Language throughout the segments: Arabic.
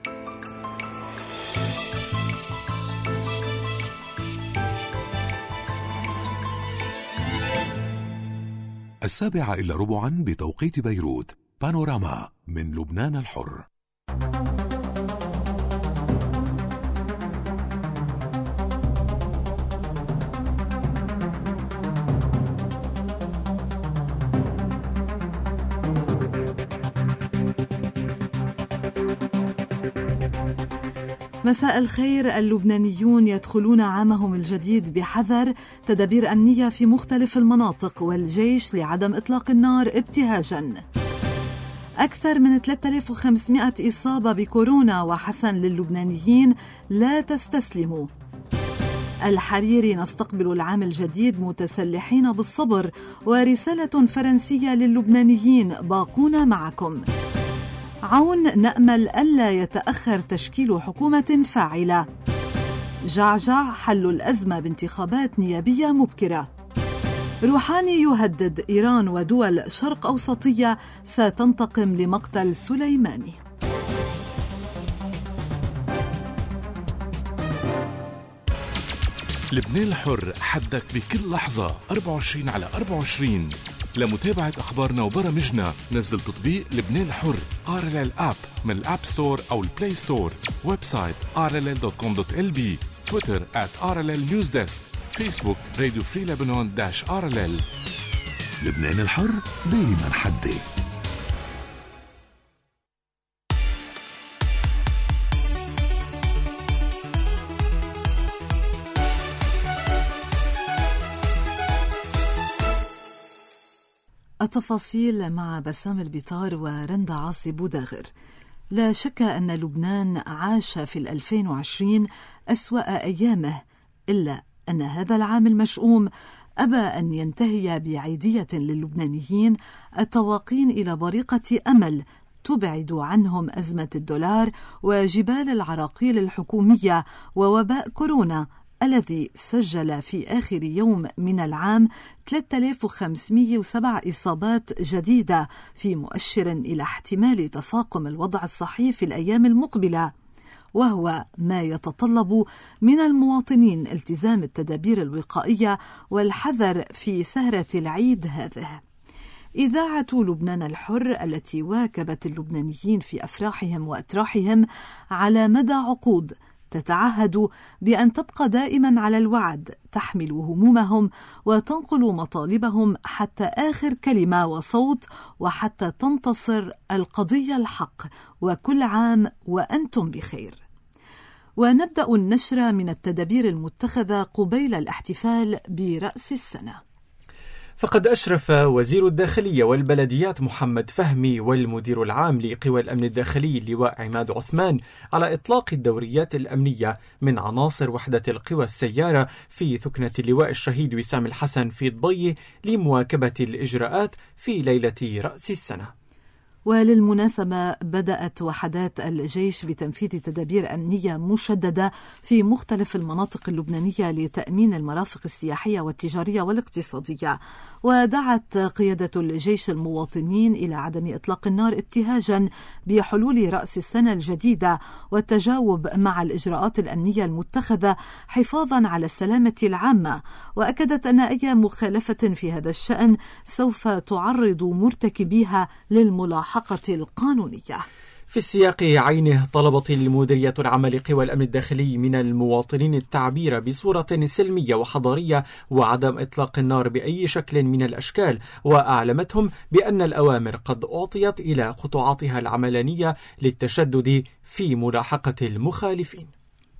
7:15 بتوقيت بيروت. بانوراما من لبنان الحر. مساء الخير. اللبنانيون يدخلون عامهم الجديد بحذر، تدابير أمنية في مختلف المناطق، والجيش لعدم إطلاق النار ابتهاجاً. أكثر من 3500 إصابة بكورونا، وحسن للبنانيين لا تستسلموا. الحريري: نستقبل العام الجديد متسلحين بالصبر، ورسالة فرنسية للبنانيين: باقون معكم. عون: نأمل ألا يتأخر تشكيل حكومة فاعلة. جعجع: حل الأزمة بانتخابات نيابية مبكرة. روحاني يهدد: إيران ودول شرق أوسطية ستنتقم لمقتل سليماني. لبنان الحر، حدك بكل لحظة 24/24. لمتابعة أخبارنا وبرامجنا نزل تطبيق لبنان الحر RLL App من الأب ستور أو البلاي ستور. ويب سايت rll.com.lb. تويتر @RLL News Desk. فيسبوك راديو فري لبنان -RLL. لبنان الحر دايما حدي. التفاصيل مع بسام البيطار ورندا عاصي بوداغر. لا شك أن لبنان عاش في 2020 أسوأ أيامه، إلا أن هذا العام المشؤوم أبى أن ينتهي بعيدية للبنانيين التواقين إلى بريقة أمل تبعد عنهم أزمة الدولار وجبال العراقيل الحكومية ووباء كورونا الذي سجل في آخر يوم من العام 3507 إصابات جديدة، في مؤشر إلى احتمال تفاقم الوضع الصحي في الأيام المقبلة، وهو ما يتطلب من المواطنين التزام التدابير الوقائية والحذر في سهرة العيد هذه. إذاعة لبنان الحر التي واكبت اللبنانيين في أفراحهم وأتراحهم على مدى عقود تتعهد بأن تبقى دائما على الوعد، تحمل همومهم وتنقل مطالبهم حتى آخر كلمة وصوت، وحتى تنتصر القضية الحق. وكل عام وأنتم بخير. ونبدأ النشر من التدابير المتخذة قبيل الاحتفال برأس السنة. فقد أشرف وزير الداخلية والبلديات محمد فهمي والمدير العام لقوى الأمن الداخلي اللواء عماد عثمان على إطلاق الدوريات الأمنية من عناصر وحدة القوى السيارة في ثكنة اللواء الشهيد وسام الحسن في ضبي لمواكبة الإجراءات في ليلة رأس السنة. وللمناسبة بدأت وحدات الجيش بتنفيذ تدابير أمنية مشددة في مختلف المناطق اللبنانية لتأمين المرافق السياحية والتجارية والاقتصادية. ودعت قيادة الجيش المواطنين إلى عدم إطلاق النار ابتهاجا بحلول رأس السنة الجديدة، والتجاوب مع الإجراءات الأمنية المتخذة حفاظا على السلامة العامة. وأكدت أن أي مخالفة في هذا الشأن سوف تعرض مرتكبيها للملاحقة القانونية. في السياق عينه طلبت المديرية العامة لقوى الأمن الداخلي من المواطنين التعبير بصورة سلمية وحضارية وعدم إطلاق النار بأي شكل من الأشكال، وأعلمتهم بأن الأوامر قد أعطيت إلى قطاعاتها العملانية للتشدد في ملاحقة المخالفين.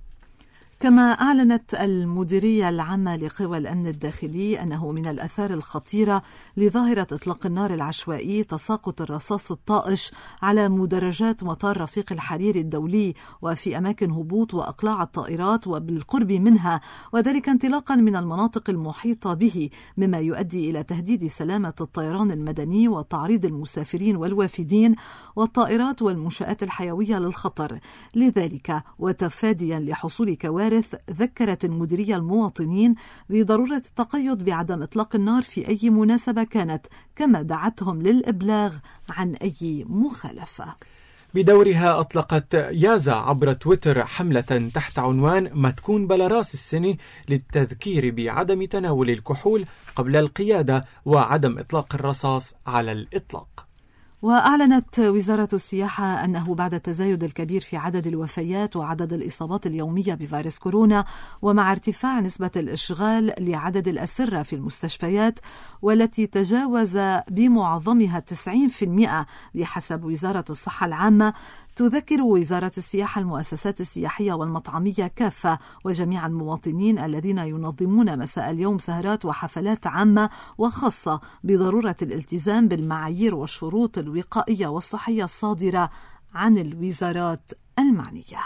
كما أعلنت المديرية العامة لقوى الأمن الداخلي أنه من الآثار الخطيرة لظاهرة إطلاق النار العشوائي تساقط الرصاص الطائش على مدرجات مطار رفيق الحريري الدولي وفي أماكن هبوط وأقلاع الطائرات وبالقرب منها، وذلك انطلاقا من المناطق المحيطة به، مما يؤدي إلى تهديد سلامة الطيران المدني وتعريض المسافرين والوافدين والطائرات والمنشآت الحيوية للخطر. لذلك وتفاديا لحصول كوارث، ذكرت المديرية المواطنين بضرورة التقيد بعدم إطلاق النار في أي مناسبة كانت، كما دعتهم للإبلاغ عن أي مخالفة. بدورها أطلقت يازا عبر تويتر حملة تحت عنوان ما تكون بلا راس السنة للتذكير بعدم تناول الكحول قبل القيادة وعدم إطلاق الرصاص على الإطلاق. وأعلنت وزارة السياحة أنه بعد التزايد الكبير في عدد الوفيات وعدد الإصابات اليومية بفيروس كورونا، ومع ارتفاع نسبة الإشغال لعدد الأسرة في المستشفيات والتي تجاوز بمعظمها 90% بحسب وزارة الصحة العامة، تذكر وزارة السياحة المؤسسات السياحية والمطعمية كافة وجميع المواطنين الذين ينظمون مساء اليوم سهرات وحفلات عامة وخاصة بضرورة الالتزام بالمعايير والشروط الوقائية والصحية الصادرة عن الوزارات المعنية.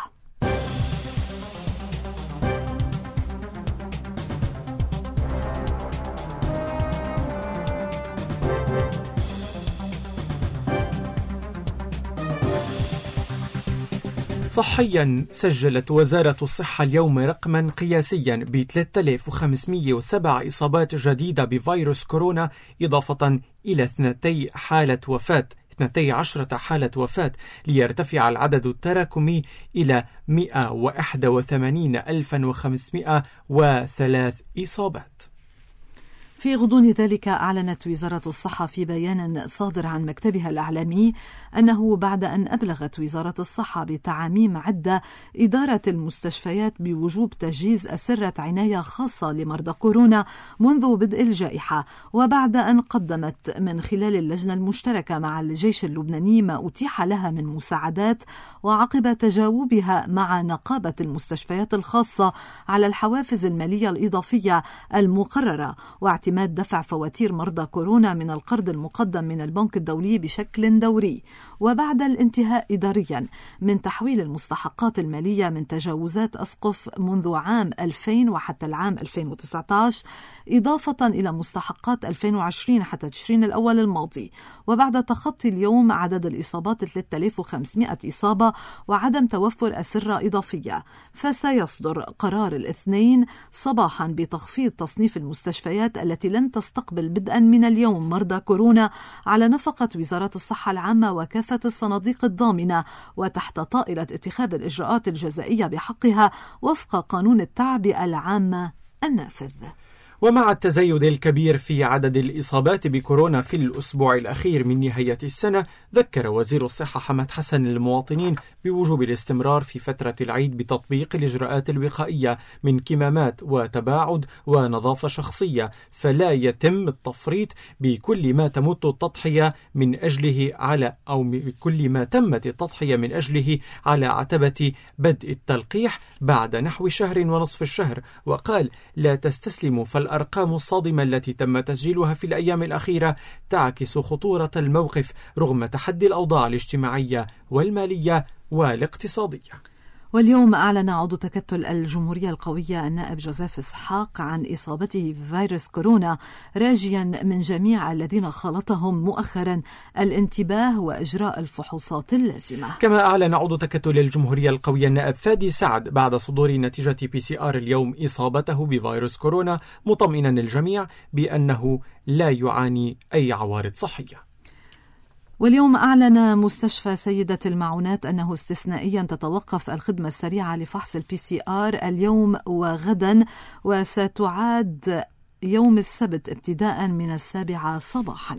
صحيا، سجلت وزارة الصحة اليوم رقما قياسيا ب 3507 إصابات جديدة بفيروس كورونا، إضافة إلى 12 حالة وفاة ليرتفع العدد التراكمي إلى 181,503 إصابات. في غضون ذلك أعلنت وزارة الصحة في بيان صادر عن مكتبها الإعلامي أنه بعد أن أبلغت وزارة الصحة بتعاميم عدة إدارة المستشفيات بوجوب تجهيز أسرة عناية خاصة لمرضى كورونا منذ بدء الجائحة، وبعد أن قدمت من خلال اللجنة المشتركة مع الجيش اللبناني ما أتيح لها من مساعدات، وعقب تجاوبها مع نقابة المستشفيات الخاصة على الحوافز المالية الإضافية المقررة واعتماد دفع فواتير مرضى كورونا من القرض المقدم من البنك الدولي بشكل دوري، وبعد الانتهاء إداريا من تحويل المستحقات المالية من تجاوزات أسقف منذ عام 2000 وحتى العام 2019، إضافة إلى مستحقات 2020 حتى تشرين الأول الماضي، وبعد تخطي اليوم عدد الإصابات 3500 إصابة وعدم توفر أسرة إضافية، فسيصدر قرار الاثنين صباحا بتخفيض تصنيف المستشفيات التي لن تستقبل بدءا من اليوم مرضى كورونا على نفقة وزارة الصحة العامة وكافة الصناديق الضامنة، وتحت طائلة اتخاذ الإجراءات الجزائية بحقها وفق قانون التعبئة العامة النافذ. ومع التزايد الكبير في عدد الإصابات بكورونا في الأسبوع الأخير من نهاية السنة، ذكر وزير الصحة حمد حسن المواطنين بوجوب الاستمرار في فترة العيد بتطبيق الإجراءات الوقائية من كمامات وتباعد ونظافة شخصية، فلا يتم التفريط بكل ما تمت التضحية من أجله بكل ما تمت التضحية من أجله على عتبة بدء التلقيح بعد نحو شهر ونصف الشهر. وقال: لا تستسلموا، فالأرقام الصادمة التي تم تسجيلها في الأيام الأخيرة تعكس خطورة الموقف رغم تحدي الأوضاع الاجتماعية والمالية والاقتصادية. واليوم أعلن عضو تكتل الجمهورية القوية النائب جوزيف إسحاق عن إصابته بفيروس كورونا، راجيا من جميع الذين خلطهم مؤخرا الانتباه وإجراء الفحوصات اللازمة. كما أعلن عضو تكتل الجمهورية القوية النائب فادي سعد بعد صدور نتيجة PCR اليوم إصابته بفيروس كورونا، مطمئنا الجميع بأنه لا يعاني أي عوارض صحية. واليوم أعلن مستشفى سيدة المعونات أنه استثنائيا تتوقف الخدمة السريعة لفحص PCR اليوم وغدا، وستعاد يوم السبت ابتداء من 7 صباحا.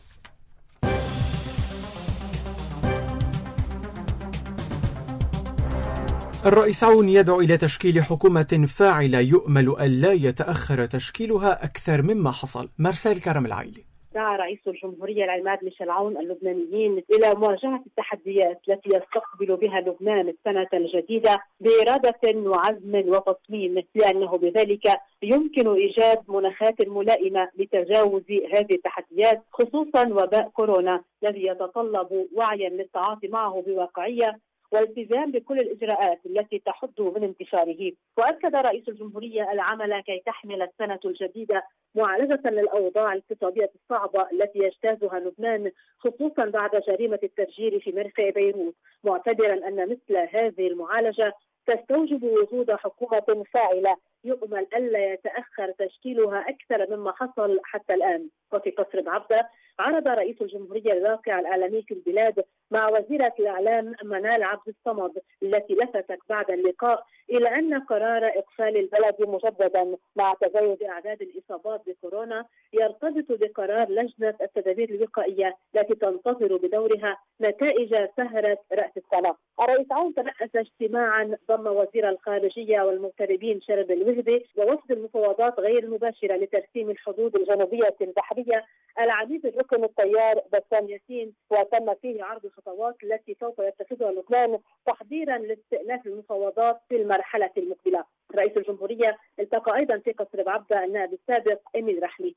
الرئيس عون يدعو إلى تشكيل حكومة فاعلة يؤمل ألا يتأخر تشكيلها أكثر مما حصل. مرسال كرم العائلي. دعا رئيس الجمهورية العماد ميشيل عون اللبنانيين إلى مواجهة التحديات التي يستقبل بها لبنان السنة الجديدة بإرادة وعزم وتصميم، لأنه بذلك يمكن إيجاد مناخات ملائمة لتجاوز هذه التحديات، خصوصا وباء كورونا الذي يتطلب وعيا للتعاطي معه بواقعية والالتزام بكل الإجراءات التي تحد من انتشاره. وأكد رئيس الجمهورية العمل كي تحمل السنة الجديدة معالجة للأوضاع الاقتصادية الصعبة التي يجتازها لبنان، خصوصا بعد جريمة التفجير في مرفأ بيروت، معتبرا أن مثل هذه المعالجة تستوجب وجود حكومة فاعلة يؤمل ألا يتأخر تشكيلها أكثر مما حصل حتى الآن. وفي قصر بعبدة عرض رئيس الجمهورية الواقع الإعلامي في البلاد مع وزيرة الإعلام منال عبد الصمد، التي لفتت بعد اللقاء إلى أن قرار إقفال البلد مجددا مع تزايد أعداد الإصابات بكورونا يرتبط بقرار لجنة التدابير الوقائية التي تنتظر بدورها نتائج سهرة رأس السنة. الرئيس عون ترأس اجتماعا ضم وزير الخارجية والمغتربين شرب الوهدي ووفد المفاوضات غير المباشرة لترسيم الحدود الجنوبية البحرية العميد الركن الطيار بسام ياسين، وتم فيه عرض الخطوات التي سوف يتخذها لبنان تحضيرا لاستئناف المفاوضات في المرحلة المقبلة. رئيس الجمهورية التقى أيضا في قصر بعبدة النائب السابق إميل رحلي.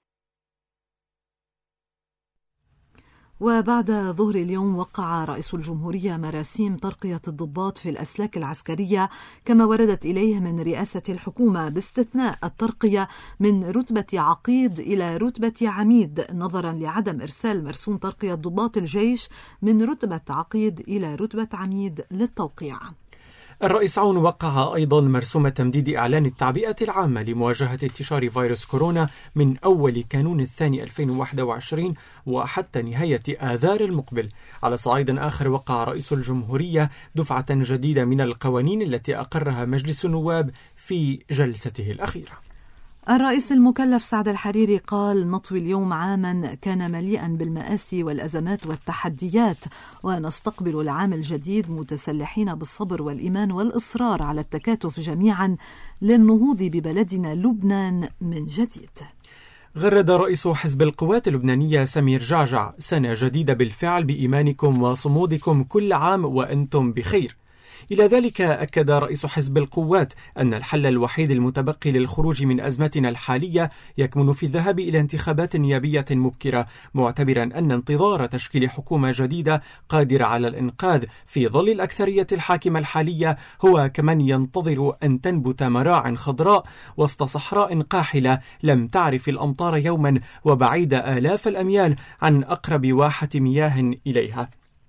وبعد ظهر اليوم وقع رئيس الجمهورية مراسيم ترقية الضباط في الأسلاك العسكرية كما وردت إليه من رئاسة الحكومة، باستثناء الترقية من رتبة عقيد إلى رتبة عميد نظرا لعدم إرسال مرسوم ترقية ضباط الجيش من رتبة عقيد إلى رتبة عميد للتوقيع. الرئيس عون وقع أيضا مرسوم تمديد إعلان التعبئة العامة لمواجهة انتشار فيروس كورونا من أول كانون الثاني 2021 وحتى نهاية آذار المقبل. على صعيد آخر وقع رئيس الجمهورية دفعة جديدة من القوانين التي أقرها مجلس النواب في جلسته الأخيرة. الرئيس المكلف سعد الحريري قال: نطوي اليوم عاما كان مليئا بالمآسي والأزمات والتحديات، ونستقبل العام الجديد متسلحين بالصبر والإيمان والإصرار على التكاتف جميعا للنهوض ببلدنا لبنان من جديد. غرد رئيس حزب القوات اللبنانية سمير جعجع: سنة جديدة بالفعل بإيمانكم وصمودكم، كل عام وأنتم بخير. إلى ذلك أكد رئيس حزب القوات أن الحل الوحيد المتبقي للخروج من أزمتنا الحالية يكمن في الذهاب إلى انتخابات نيابية مبكرة، معتبرا أن انتظار تشكيل حكومة جديدة قادرة على الإنقاذ في ظل الأكثرية الحاكمة الحالية هو كمن ينتظر أن تنبت مراع خضراء وسط صحراء قاحلة لم تعرف الأمطار يوما وبعيدة آلاف الأميال عن أقرب واحة مياه إليها.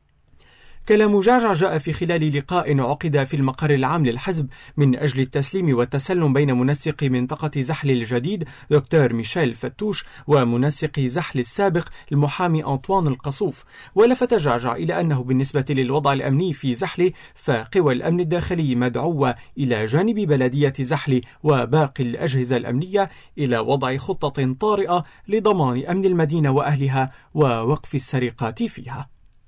كلام جعجع جاء في خلال لقاء عقد في المقر العام للحزب من أجل التسليم والتسلم بين منسق منطقة زحل الجديد دكتور ميشيل فتوش ومنسق زحل السابق المحامي أنطوان القصوف. ولفت جعجع إلى أنه بالنسبة للوضع الأمني في زحل فقوى الأمن الداخلي مدعوة إلى جانب بلدية زحل وباقي الأجهزة الأمنية إلى وضع خطة طارئة لضمان أمن المدينة وأهلها ووقف السرقات فيها.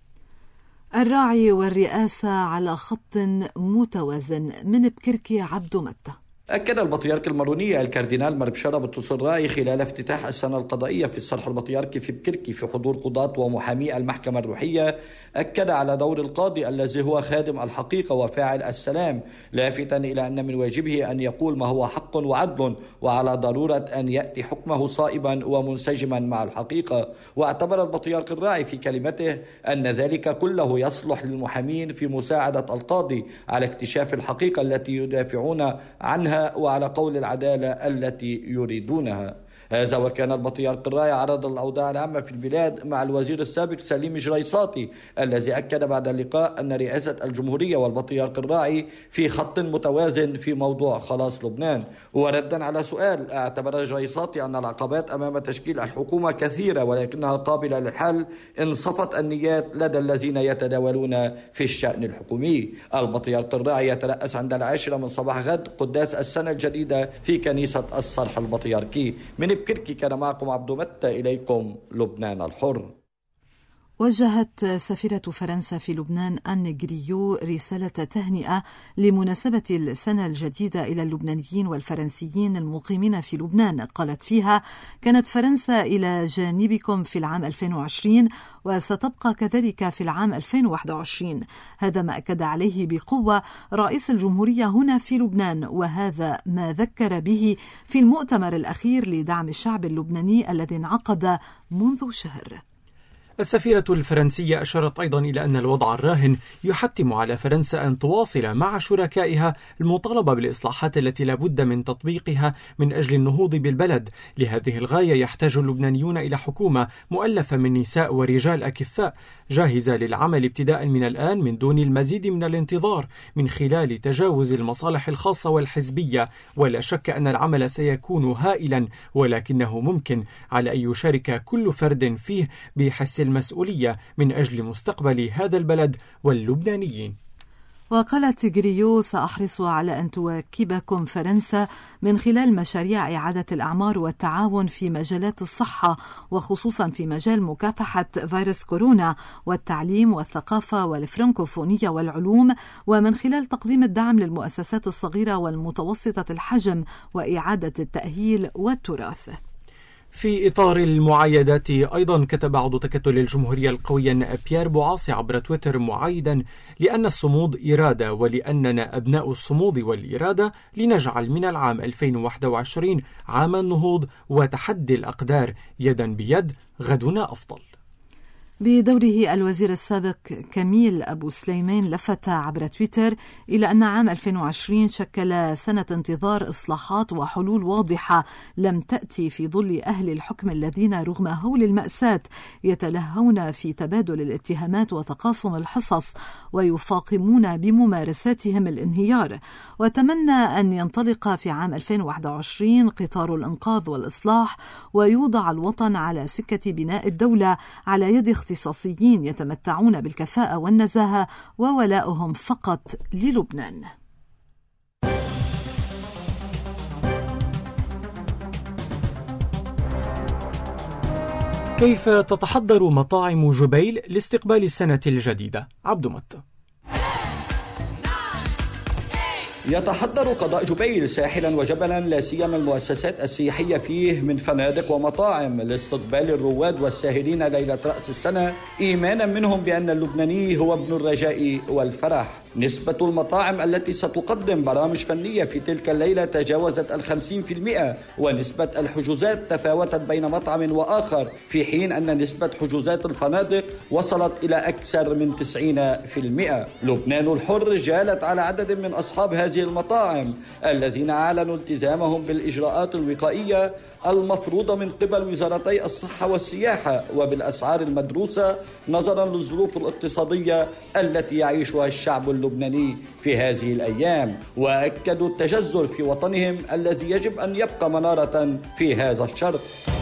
الراعي والرئاسة على خط متوازن من بكركي عبدو متى. أكد البطريرك المارونية الكاردينال مربشارة بطرس الراعي خلال افتتاح السنة القضائية في الصرح البطريركي في بكركي في حضور قضاة ومحامي المحكمة الروحية، أكد على دور القاضي الذي هو خادم الحقيقة وفاعل السلام، لافتا إلى أن من واجبه أن يقول ما هو حق وعدل، وعلى ضرورة أن يأتي حكمه صائبا ومنسجما مع الحقيقة. واعتبر البطريرك الراعي في كلمته أن ذلك كله يصلح للمحامين في مساعدة القاضي على اكتشاف الحقيقة التي يدافعون عنها وعلى قول العدالة التي يريدونها. هذا وكان البطريرك الراعي عرض الأوضاع العامة في البلاد مع الوزير السابق سليم جريصاتي، الذي أكد بعد اللقاء أن رئاسة الجمهورية والبطريرك الراعي في خط متوازن في موضوع خلاص لبنان. وردا على سؤال، اعتبر جريصاتي أن العقبات أمام تشكيل الحكومة كثيرة ولكنها قابلة للحل إن صفت النيات لدى الذين يتداولون في الشأن الحكومي. البطريرك الراعي يترأس عند 10 من صباح غد قداس السنة الجديدة في كنيسة الصرح البطريركي. من بكركي كان معكم عبدو متى، إليكم لبنان الحر. وجهت سفيرة فرنسا في لبنان آن جريو رسالة تهنئة لمناسبة السنة الجديدة إلى اللبنانيين والفرنسيين المقيمين في لبنان. قالت فيها: كانت فرنسا إلى جانبكم في العام 2020 وستبقى كذلك في العام 2021. هذا ما أكد عليه بقوة رئيس الجمهورية هنا في لبنان، وهذا ما ذكر به في المؤتمر الأخير لدعم الشعب اللبناني الذي انعقد منذ شهر. السفيرة الفرنسية أشارت أيضا إلى أن الوضع الراهن يحتم على فرنسا أن تواصل مع شركائها المطالبة بالإصلاحات التي لا بد من تطبيقها من أجل النهوض بالبلد. لهذه الغاية يحتاج اللبنانيون إلى حكومة مؤلفة من نساء ورجال أكفاء جاهزة للعمل ابتداء من الآن من دون المزيد من الانتظار من خلال تجاوز المصالح الخاصة والحزبية. ولا شك أن العمل سيكون هائلا، ولكنه ممكن على أن يشارك كل فرد فيه بحس المسؤولية من أجل مستقبل هذا البلد واللبنانيين. وقالت تيغريو: سأحرص على أن تواكبكم فرنسا من خلال مشاريع إعادة الأعمار والتعاون في مجالات الصحة، وخصوصا في مجال مكافحة فيروس كورونا والتعليم والثقافة والفرنكوفونية والعلوم، ومن خلال تقديم الدعم للمؤسسات الصغيرة والمتوسطة الحجم وإعادة التأهيل والتراث. في إطار المعايدات أيضا كتب عضو تكتل الجمهورية القويا بيير بوعاصي عبر تويتر معايدا: لأن الصمود إرادة، ولأننا أبناء الصمود والإرادة لنجعل من العام 2021 عام النهوض وتحدي الأقدار. يدا بيد غدنا أفضل. بدوره الوزير السابق كميل أبو سليمان لفت عبر تويتر إلى أن عام 2020 شكل سنة انتظار إصلاحات وحلول واضحة لم تأتي في ظل أهل الحكم الذين رغم هول المأساة يتلهون في تبادل الاتهامات وتقاسم الحصص ويفاقمون بممارساتهم الانهيار. وتمنى أن ينطلق في عام 2021 قطار الإنقاذ والإصلاح ويوضع الوطن على سكة بناء الدولة على يد اختصاصيين يتمتعون بالكفاءة والنزاهة وولائهم فقط للبنان. كيف تتحضر مطاعم جبيل لاستقبال السنة الجديدة؟ عبد مت. يتحضر قضاء جبيل ساحلا وجبلا لا سيما المؤسسات السياحية فيه من فنادق ومطاعم لاستقبال الرواد والساهرين ليلة رأس السنة، إيمانا منهم بأن اللبناني هو ابن الرجاء والفرح. نسبة المطاعم التي ستقدم برامج فنية في تلك الليلة تجاوزت 50%، ونسبة الحجوزات تفاوتت بين مطعم وآخر، في حين أن نسبة حجوزات الفنادق وصلت إلى أكثر من 90%. لبنان الحر جالت على عدد من أصحاب هذه المطاعم الذين أعلنوا التزامهم بالإجراءات الوقائية المفروضة من قبل وزارتي الصحة والسياحة وبالأسعار المدروسة نظرا للظروف الاقتصادية التي يعيشها الشعب اللبناني في هذه الأيام، وأكدوا التجذر في وطنهم الذي يجب أن يبقى منارة في هذا الشرق.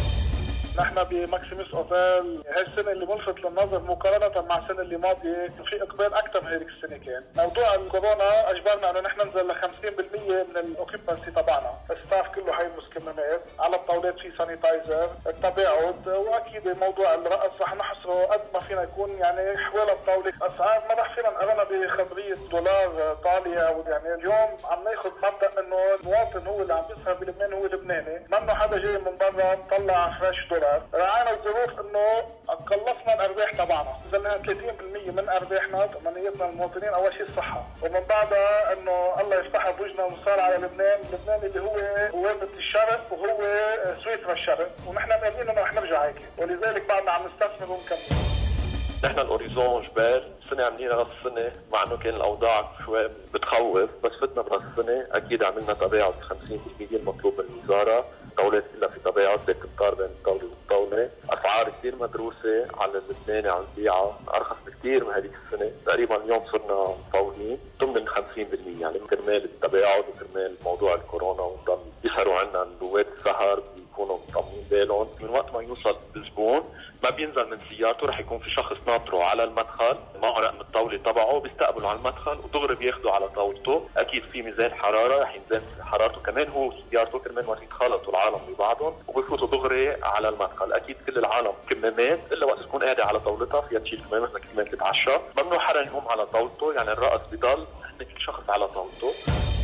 نحن بماكسيموس اوتيل هالسنه اللي ملفت للنظر مقارنه مع السنه اللي ماضيه في اقبال اكثر من هذيك السنه. كان موضوع الكورونا اجبرنا انه نحن ننزل ل 50% من الاوكيبنسي تبعنا، الستاف كله حيلبس كمامات، على الطاولات في سانيتايزر، التباعد، واكيد موضوع الرقص رح نحصره قد ما فينا يكون يعني حوالي الطاوله. اسعار ما رح فينا نقارنها بخبريه دولار طاليه، يعني اليوم عم ناخذ مبدا انه المواطن هو اللي عم يسهر بلبنان هو لبناني، منه حدا جاي من برا طلع فريش دولار. رعانا الظروف انه قلصنا الارباح تبعنا، نزلنا 30% من ارباحنا. تمنيتنا المواطنين اول شيء الصحه، ومن بعدها انه الله يفتحها بوجهنا ونصار على لبنان اللي هو وابة الشرق وهو سويسرا الشرق، ونحن مؤمنين انه رح نرجع هيك، ولذلك بعدنا عم نستثمر ونكمل. نحن الاوريزون جبال سنة عملينا راس السنة، مع انه كان الاوضاع شوي بتخوف، بس فتنا براس السنة اكيد عملنا تباعد 50% المطلوب من الوزارة، الطاولات كلها في تباعد، بدك تختار بين الطاولة والطاولة، اسعار كثير مدروسة على اللبناني عم نبيعها ارخص بكثير من هذيك السنة، تقريبا اليوم صرنا مفاوضين ضمن 50%، يعني كرمال التباعد وكرمال موضوع الكورونا، ونضل يسهروا عنا رواد السهر بيكونوا مطمئنين بالهم. من وقت ما يوصل الزبون ما بينزل من سيارته، رح يكون في شخص ناطره على المدخل معه رقم الطاولة تبعه، بيستقبله على المدخل ودغري بياخده على طاولته. اكيد في ميزان حرارة، رح ينزل حرارته كمان هو سيارته كرمال ما يتخلطوا العالم ببعضهم، وبيفوتوا دغري على المدخل. اكيد كل العالم كمامات، الا وقت تكون قاعدة على طاولتها فيها تشيل كمامة مثل كمان تتعشى. ممنوع حدا يقوم على طاولته، يعني الرقص بضل كل شخص على طاولته.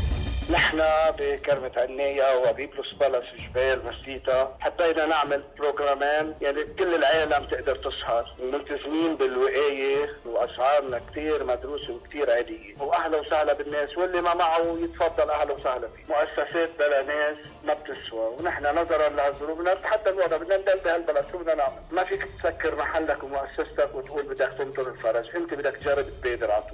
نحن بكرمة عناية وبيبلوس بالاس جبال مسيتا حبينا نعمل بروجرامان يعني كل العالم تقدر تسهر، ملتزمين بالوقاية وأسعارنا كتير مدروسة وكتير عادية، وأهلا وسهلا بالناس، واللي ما معه يتفضل أهلا وسهلا فيه. مؤسسات بلا ناس ما بتسوى، ونحن نظرا لهالظروف بدنا نتحدى الوضع، بدنا ندل بهالبلد. شو بدنا نعمل؟ ما فيك تسكر محلك ومؤسستك وتقول بدك تنطر الفرج، انت بدك تجرب تبادر على طول.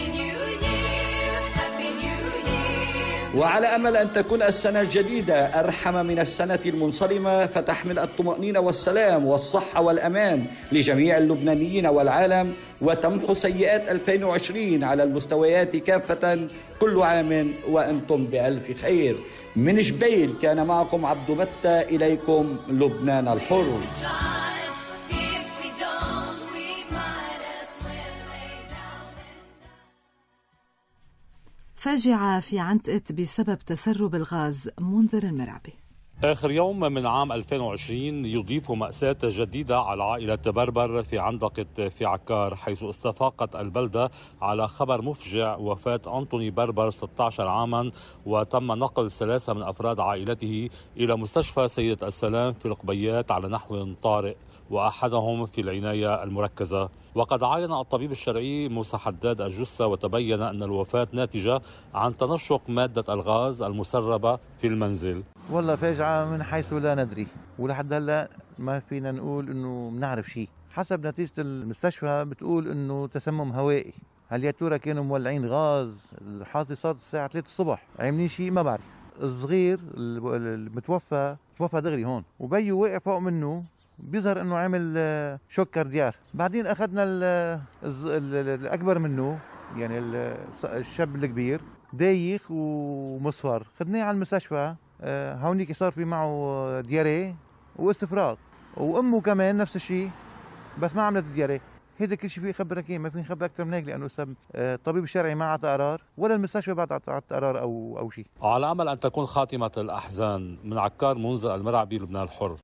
وعلى أمل أن تكون السنة الجديدة أرحم من السنة المنصرمة، فتحمل الطمأنينة والسلام والصحة والأمان لجميع اللبنانيين والعالم، وتمحو سيئات 2020 على المستويات كافة. كل عام وأنتم بألف خير. من جبيل كان معكم عبد متى، إليكم لبنان الحر. فاجعة في عنتقت بسبب تسرب الغاز. منذر المرعبي. آخر يوم من عام 2020 يضيف مأساة جديدة على عائلة بربر في عندقة في عكار، حيث استفاقت البلدة على خبر مفجع وفاة أنطوني بربر 16 عاما، وتم نقل 3 من أفراد عائلته إلى مستشفى سيدة السلام في القبيات على نحو طارئ، وأحدهم في العناية المركزة. وقد عاين الطبيب الشرعي موسى حداد الجثة، وتبين أن الوفاة ناتجة عن تنشق مادة الغاز المسربة في المنزل. والله فاجعة من حيث لا ندري، ولحد هلا ما فينا نقول انه بنعرف شيء. حسب نتيجة المستشفى بتقول انه تسمم هوائي. هل يا ترى كانوا مولعين غاز؟ الحادثة صارت الساعة 3 الصبح، عاملين شيء ما بعرف. الصغير المتوفى توفى دغري هون، وبيو وقع فوق منه، بيظهر انه عامل شوك كارديار. بعدين اخذنا الاكبر منه، يعني الشاب الكبير دايخ ومصفر، خدناه على المستشفى. هونيك صار في معه دياريه واستفراغ، وامه كمان نفس الشيء بس ما عملت دياريه. هيدا كل شيء في خبرك ايه، ما في نخبر اكثر من هيك، لانه الطبيب الشرعي ما اعطى قرار ولا المستشفى بعد اعطى قرار او شيء. على امل ان تكون خاتمه الاحزان. من عكار، منذر المرعبي، لبنان الحر.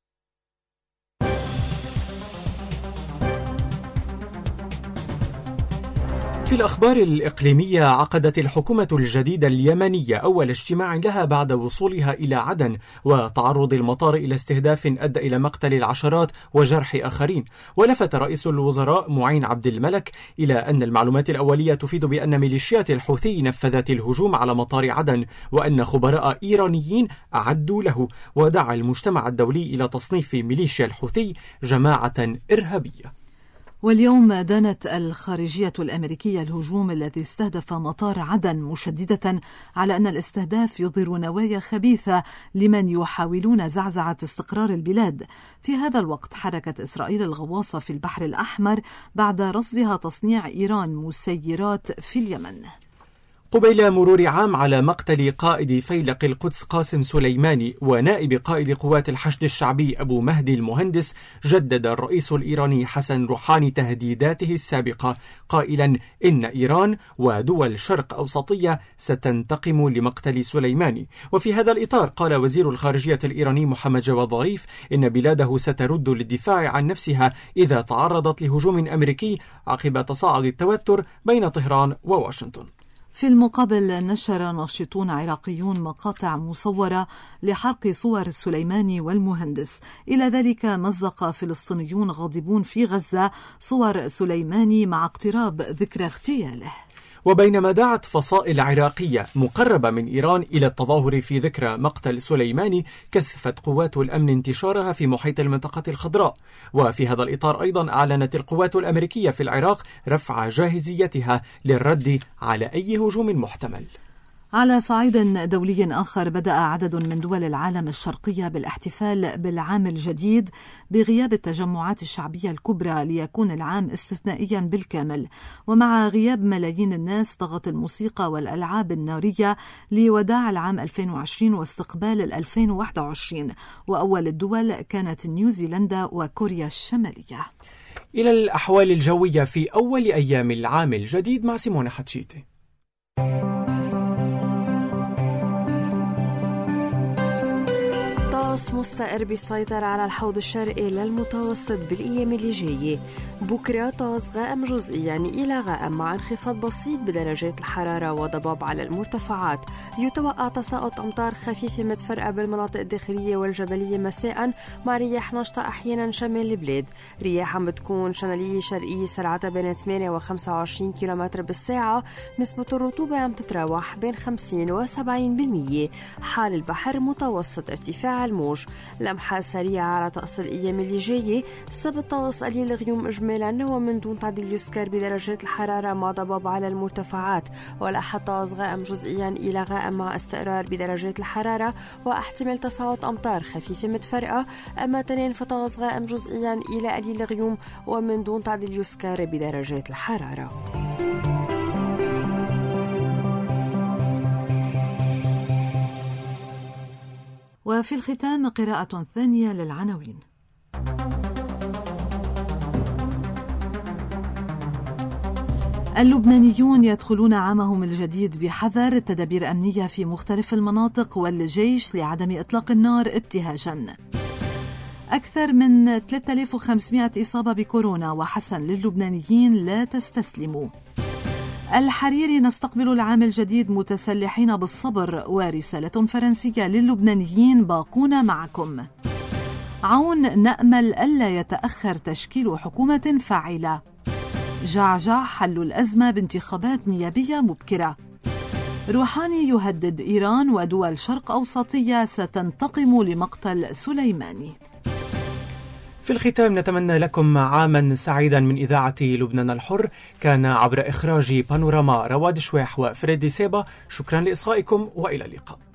في الأخبار الإقليمية، عقدت الحكومة الجديدة اليمنية أول اجتماع لها بعد وصولها إلى عدن وتعرض المطار إلى استهداف أدى إلى مقتل العشرات وجرح آخرين. ولفت رئيس الوزراء معين عبد الملك إلى أن المعلومات الأولية تفيد بأن ميليشيات الحوثي نفذت الهجوم على مطار عدن، وأن خبراء إيرانيين أعدوا له، ودعا المجتمع الدولي إلى تصنيف ميليشيا الحوثي جماعة إرهابية. واليوم دانت الخارجية الأمريكية الهجوم الذي استهدف مطار عدن، مشددة على أن الاستهداف يظهر نوايا خبيثة لمن يحاولون زعزعة استقرار البلاد. في هذا الوقت حركت إسرائيل الغواصة في البحر الأحمر بعد رصدها تصنيع إيران مسيرات في اليمن. قبيل مرور عام على مقتل قائد فيلق القدس قاسم سليماني ونائب قائد قوات الحشد الشعبي أبو مهدي المهندس، جدد الرئيس الإيراني حسن روحاني تهديداته السابقة، قائلا إن إيران ودول شرق أوسطية ستنتقم لمقتل سليماني. وفي هذا الإطار قال وزير الخارجية الإيراني محمد جواد ظريف إن بلاده سترد للدفاع عن نفسها إذا تعرضت لهجوم أمريكي عقب تصاعد التوتر بين طهران وواشنطن. في المقابل، نشر ناشطون عراقيون مقاطع مصورة لحرق صور سليماني والمهندس. إلى ذلك مزق فلسطينيون غاضبون في غزة صور سليماني مع اقتراب ذكرى اغتياله. وبينما دعت فصائل عراقية مقربة من إيران إلى التظاهر في ذكرى مقتل سليماني، كثفت قوات الأمن انتشارها في محيط المنطقة الخضراء. وفي هذا الإطار أيضا أعلنت القوات الأمريكية في العراق رفع جاهزيتها للرد على أي هجوم محتمل. على صعيد دولي آخر، بدأ عدد من دول العالم الشرقية بالاحتفال بالعام الجديد بغياب التجمعات الشعبية الكبرى ليكون العام استثنائيا بالكامل. ومع غياب ملايين الناس، طغت الموسيقى والألعاب النارية لوداع العام 2020 واستقبال 2021. وأول الدول كانت نيوزيلندا وكوريا الشمالية. إلى الأحوال الجوية في أول أيام العام الجديد مع سيمونة حتشيتي. طقس مستقر بيسيطر على الحوض الشرقي للمتوسط بالأيام اللي جاية. بكرة طقس غائم جزئيا إلى غائم مع انخفاض بسيط بدرجات الحرارة وضباب على المرتفعات. يتوقع تساقط أمطار خفيفة متفرقة بالمناطق الداخلية والجبلية مساء مع رياح نشطة أحيانا شمال البلاد. رياح عم بتكون شمالية شرقية سرعتها بين 8 و 25 كيلومتر بالساعة. نسبة الرطوبة عم تتراوح بين 50 و 70%. حال البحر متوسط ارتفاع الموج. لمحة سريعة على طقس الأيام اللي جاية. السبت طقس قليل الغيوم إجمالا ومن دون تعديل يذكر بدرجات الحرارة مع ضباب على المرتفعات. والأحد طقس غائم جزئيا إلى غائم مع استقرار بدرجات الحرارة واحتمال تساقط أمطار خفيفة متفرقة. أما تنين فطقس غائم جزئيا إلى قليل الغيوم ومن دون تعديل يذكر بدرجات الحرارة. وفي الختام قراءة ثانية للعناوين. اللبنانيون يدخلون عامهم الجديد بحذر. التدابير أمنية في مختلف المناطق والجيش لعدم إطلاق النار ابتهاجا. أكثر من 3500 إصابة بكورونا وحسن للبنانيين لا تستسلموا. الحريري نستقبل العام الجديد متسلحين بالصبر ورسالة فرنسية للبنانيين باقون معكم. عون نأمل ألا يتأخر تشكيل حكومة فاعلة. جعجع حل الأزمة بانتخابات نيابية مبكرة. روحاني يهدد إيران ودول شرق أوسطية ستنتقم لمقتل سليماني. في الختام نتمنى لكم عاما سعيدا من إذاعة لبنان الحر. كان عبر إخراج بانوراما رواد شويح وفريدي سيبا. شكرا لإصغائكم وإلى اللقاء.